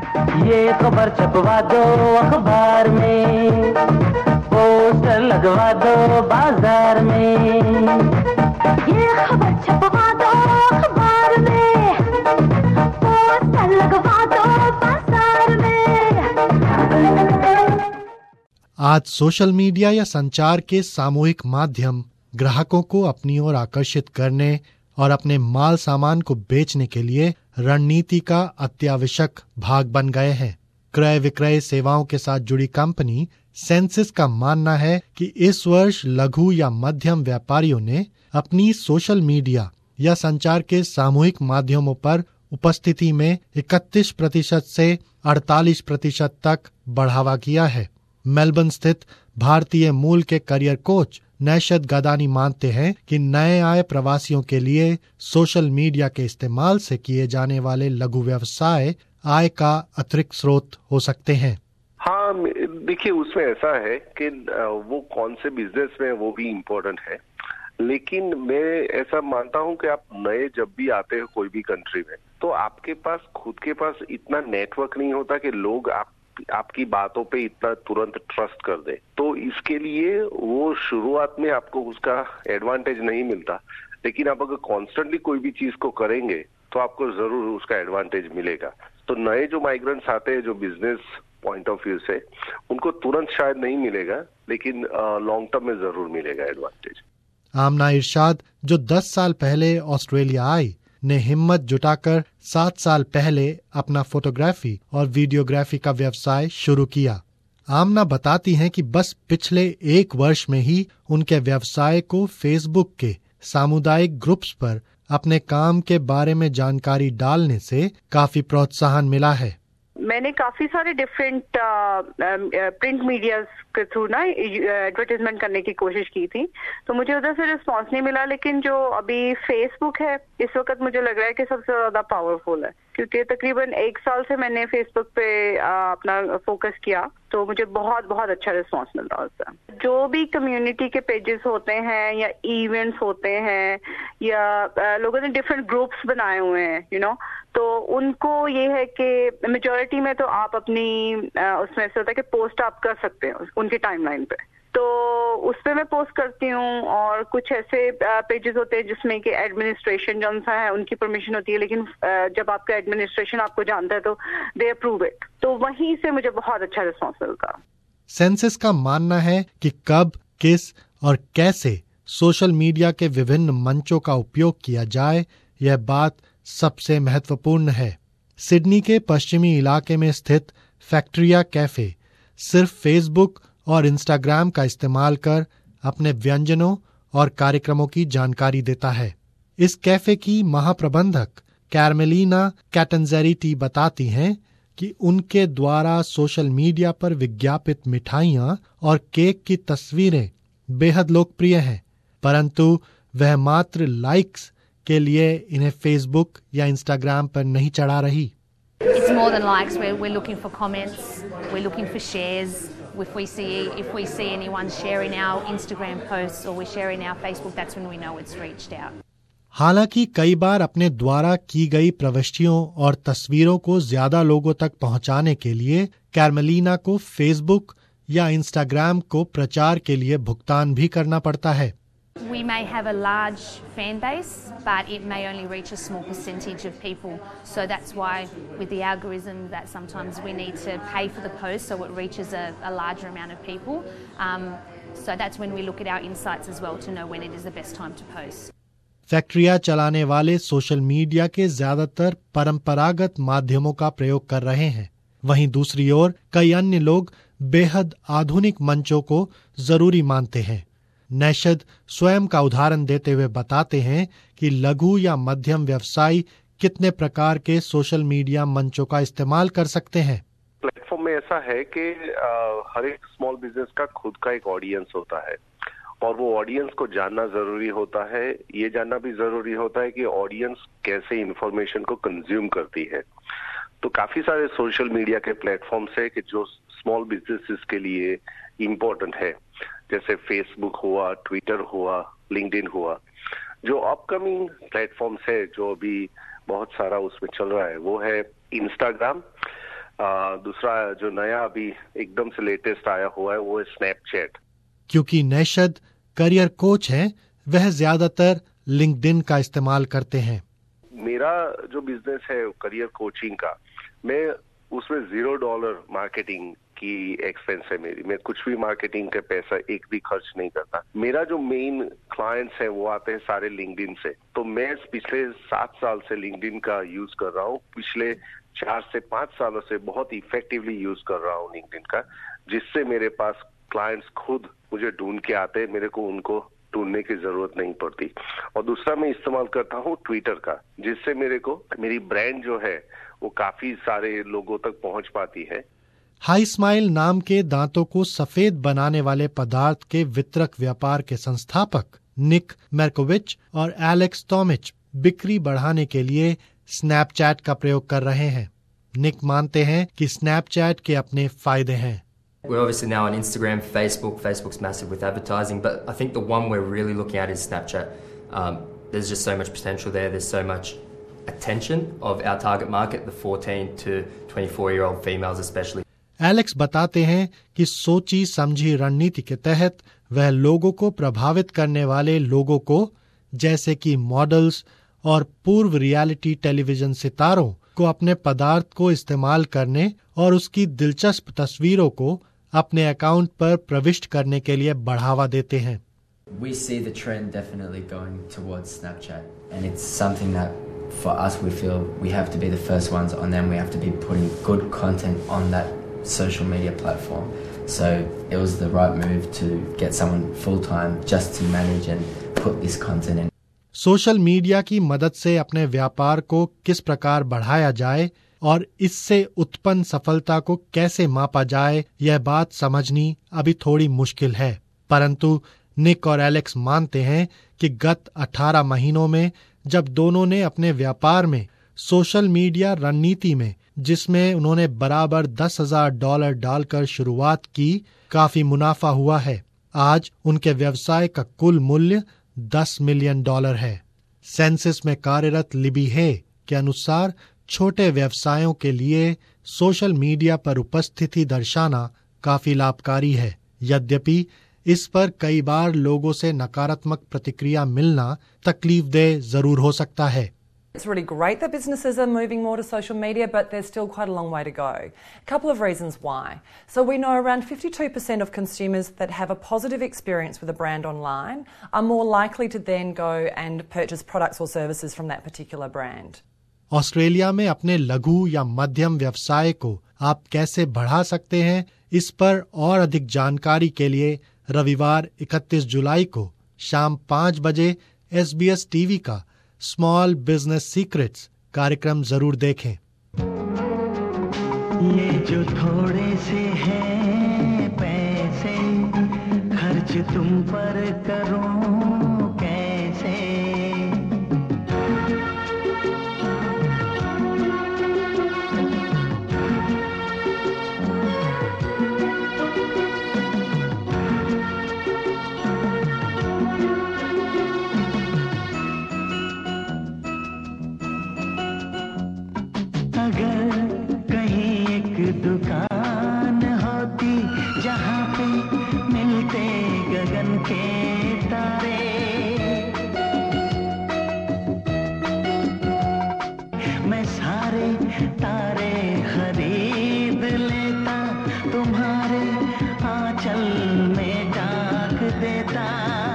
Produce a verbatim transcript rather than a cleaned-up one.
ये खबर छपवा दो अखबार में, पोस्टर लगवा दो बाजार में। ये खबर छपवा दो अखबार में, पोस्टर लगवा दो बाजार में। आज सोशल मीडिया या संचार के सामूहिक माध्यम ग्राहकों को अपनी ओर आकर्षित करने और अपने माल सामान को बेचने के लिए रणनीति का अत्यावश्यक भाग बन गए हैं। क्रय विक्रय सेवाओं के साथ जुड़ी कंपनी सेंसिस का मानना है कि इस वर्ष लघु या मध्यम व्यापारियों ने अपनी सोशल मीडिया या संचार के सामूहिक माध्यमों पर उपस्थिति में इकतीस प्रतिशत से अड़तालीस प्रतिशत तक बढ़ावा किया है। मेलबर्न स्थित भारतीय मूल के करियर कोच नैशद गदानी मानते हैं कि नए आए प्रवासियों के लिए सोशल मीडिया के इस्तेमाल से किए जाने वाले लघु व्यवसाय आय का अतिरिक्त स्रोत हो सकते हैं। हाँ, देखिए उसमें ऐसा है कि वो कौन से बिजनेस में वो भी इम्पोर्टेंट है, लेकिन मैं ऐसा मानता हूँ कि आप नए जब भी आते हो कोई भी कंट्री में, तो आपके पास खुद के पास इतना नेटवर्क नहीं होता कि लोग आप आपकी बातों पे इतना तुरंत ट्रस्ट कर दे। तो इसके लिए वो शुरुआत में आपको उसका एडवांटेज नहीं मिलता, लेकिन आप अगर कॉन्स्टेंटली कोई भी चीज को करेंगे तो आपको जरूर उसका एडवांटेज मिलेगा। तो नए जो माइग्रेंट्स आते हैं जो बिजनेस पॉइंट ऑफ व्यू से, उनको तुरंत शायद नहीं मिलेगा, लेकिन लॉन्ग टर्म में जरूर मिलेगा एडवांटेज। आमना इरशाद जो दस साल पहले ऑस्ट्रेलिया आई ने हिम्मत जुटाकर सात साल पहले अपना फोटोग्राफी और वीडियोग्राफी का व्यवसाय शुरू किया। आमना बताती हैं कि बस पिछले एक वर्ष में ही उनके व्यवसाय को फेसबुक के सामुदायिक ग्रुप्स पर अपने काम के बारे में जानकारी डालने से काफी प्रोत्साहन मिला है। मैंने काफी सारे डिफरेंट प्रिंट मीडिया के थ्रू ना एडवर्टाइजमेंट करने की कोशिश की थी, तो मुझे उधर से रिस्पांस नहीं मिला। लेकिन जो अभी फेसबुक है इस वक्त मुझे लग रहा है कि सबसे ज्यादा पावरफुल है, क्योंकि तकरीबन एक साल से मैंने फेसबुक पे आ, अपना फोकस किया, तो मुझे बहुत बहुत अच्छा रिस्पांस मिल रहा है उससे। जो भी कम्युनिटी के पेजेस होते हैं या इवेंट्स होते हैं या आ, लोगों ने डिफरेंट ग्रुप्स बनाए हुए हैं, यू नो, तो उनको ये है कि मेजॉरिटी में तो आप अपनी उसमें से होता है कि पोस्ट आप कर सकते हैं उनके टाइमलाइन पे, तो उस पे मैं पोस्ट करती हूँ। और कुछ ऐसे पेजेस होते हैं जिसमें कि एडमिनिस्ट्रेशन जो सा है उनकी परमिशन होती है, लेकिन जब आपका एडमिनिस्ट्रेशन आपको जानता है तो दे अप्रूव इट, तो वहीं से मुझे बहुत अच्छा रिस्पॉन्स मिलता। सेंसिस का मानना है कि कब, किस और कैसे सोशल मीडिया के विभिन्न मंचों का उपयोग किया जाए, यह बात सबसे महत्वपूर्ण है। सिडनी के पश्चिमी इलाके में स्थित फैक्ट्रिया कैफे सिर्फ फेसबुक और इंस्टाग्राम का इस्तेमाल कर अपने व्यंजनों और कार्यक्रमों की जानकारी देता है। इस कैफे की महाप्रबंधक कैरमेलिना कैटनजेरिटी बताती हैं कि उनके द्वारा सोशल मीडिया पर विज्ञापित मिठाइयाँ और केक की तस्वीरें बेहद लोकप्रिय हैं, परंतु वह मात्र लाइक्स के लिए इन्हें फेसबुक या इंस्टाग्राम पर नहीं चढ़ा रही। It's more than likes. We're, we're looking for comments. We're looking for shares. If we see if we see anyone sharing our Instagram posts or we're sharing our Facebook, that's when we know it's reached out. हालांकि कई बार अपने द्वारा की गई प्रविष्टियों और तस्वीरों को ज्यादा लोगों तक पहुंचाने के लिए कैरमेलिना को फेसबुक या इंस्टाग्राम को प्रचार के लिए भुगतान भी करना पड़ता है। We may have a large fan base, but it may only reach a small percentage of people. So that's why with the algorithm that sometimes we need to pay for the post so it reaches a, a larger amount of people. Um, so that's when we look at our insights as well to know when it is the best time to post. फैक्ट्रिया चलाने वाले social media के ज्यादातर परंपरागत माध्यमों का प्रयोग कर रहे हैं। वहीं दूसरी ओर कई अन्य लोग बेहद आधुनिक मंचों को जरूरी मानते हैं। नैशद स्वयं का उदाहरण देते हुए बताते हैं कि लघु या मध्यम व्यवसायी कितने प्रकार के सोशल मीडिया मंचों का इस्तेमाल कर सकते हैं। प्लेटफॉर्म में ऐसा है कि हर एक स्मॉल बिजनेस का खुद का एक ऑडियंस होता है और वो ऑडियंस को जानना जरूरी होता है। ये जानना भी जरूरी होता है कि ऑडियंस कैसे इंफॉर्मेशन को कंज्यूम करती है। तो काफी सारे सोशल मीडिया के प्लेटफॉर्म्स है कि जो स्मॉल बिजनेसेस के लिए इम्पोर्टेंट है, जैसे फेसबुक हुआ, ट्विटर हुआ, लिंक्डइन हुआ। जो अपकमिंग प्लेटफॉर्म्स है जो अभी बहुत सारा उसमें चल रहा है वो है इंस्टाग्राम, आ, दूसरा जो नया अभी एकदम से लेटेस्ट आया हुआ है वो है स्नैपचैट। क्योंकि नैशद करियर कोच हैं, वह ज्यादातर लिंक्डइन का इस्तेमाल करते हैं। मेरा जो बिजनेस है करियर कोचिंग का, मैं उसमें जीरो डॉलर मार्केटिंग की एक्सपेंस है मेरी। मैं कुछ भी मार्केटिंग का पैसा एक भी खर्च नहीं करता। मेरा जो मेन क्लाइंट्स है वो आते हैं सारे लिंक्डइन से। तो मैं पिछले सात साल से लिंक्डइन का यूज कर रहा हूँ। पिछले चार से पांच सालों से बहुत इफेक्टिवली यूज कर रहा हूँ लिंक्डइन का, जिससे मेरे पास क्लाइंट्स खुद मुझे ढूंढ के आते हैं, मेरे को उनको ढूंढने की जरूरत नहीं पड़ती। और दूसरा मैं इस्तेमाल करता हूँ ट्विटर का, जिससे मेरे को मेरी ब्रांड जो है वो काफी सारे लोगों तक पहुंच पाती है। हाई स्माइल नाम के दांतों को सफेद बनाने वाले पदार्थ के वितरक व्यापार के संस्थापक निक मेरकोविच और एलेक्स टॉमिच बिक्री बढ़ाने के लिए स्नैपचैट का प्रयोग कर रहे हैं। निक मानते हैं कि स्नैपचैट के अपने फायदे हैं। We're obviously now on Instagram, Facebook. Facebook's massive with advertising, but I think the one we're really looking at is Snapchat. Um, there's just so much potential there. There's so much attention of our target market, the fourteen to twenty-four year old females especially. Alex बताते हैं कि सोची समझी रणनीति के तहत वह लोगों को प्रभावित करने वाले लोगों को, जैसे कि मॉडल्स और पूर्व रियलिटी टेलीविजन सितारों को, अपने पदार्थ को इस्तेमाल करने और उसकी दिलचस्प तस्वीरों को अपने अकाउंट पर प्रविष्ट करने के लिए बढ़ावा देते हैं। We see the trend definitely going towards Snapchat, and it's something that for us we feel we have to be the first ones on them. We have to be putting good content on that social media platform. So it was the right move to get someone full time just to manage and put this content in. Social media की मदद से अपने व्यापार को किस प्रकार बढ़ाया जाए और इससे उत्पन्न सफलता को कैसे मापा जाए, यह बात समझनी अभी थोड़ी मुश्किल है। परंतु निक और एलेक्स मानते हैं कि गत अठारह महीनों में जब दोनों ने अपने व्यापार में सोशल मीडिया रणनीति में, जिसमें उन्होंने बराबर दस हजार डॉलर डालकर शुरुआत की, काफी मुनाफा हुआ है। आज उनके व्यवसाय का कुल मूल्य दस मिलियन डॉलर है। सेंसिस में कार्यरत लिबी हे के अनुसार छोटे व्यवसायों के लिए सोशल मीडिया पर उपस्थिति दर्शाना काफी लाभकारी है। यद्यपि इस पर कई बार लोगों से नकारात्मक प्रतिक्रिया मिलना तकलीफदेह जरूर हो सकता है। It's really great that businesses are moving more to social media, but there's still quite a long way to go. A couple of reasons why. So we know around fifty-two percent of consumers that have a positive experience with a brand online are more likely to then go and purchase products or services from that particular brand. Australia में अपने लघु या मध्यम व्यवसाय को आप कैसे बढ़ा सकते हैं, इस पर और अधिक जानकारी के लिए रविवार इकतीस जुलाई को शाम पाँच बजे एस बी एस टीवी का स्मॉल बिजनेस सीक्रेट्स कार्यक्रम जरूर देखें। ये जो थोड़े से हैं पैसे खर्च तुम पर करूं कैसे, अगर कहीं एक दुकान होती जहाँ पे मिलते गगन के तारे, मैं सारे तारे खरीद लेता, तुम्हारे आंचल में डाक देता।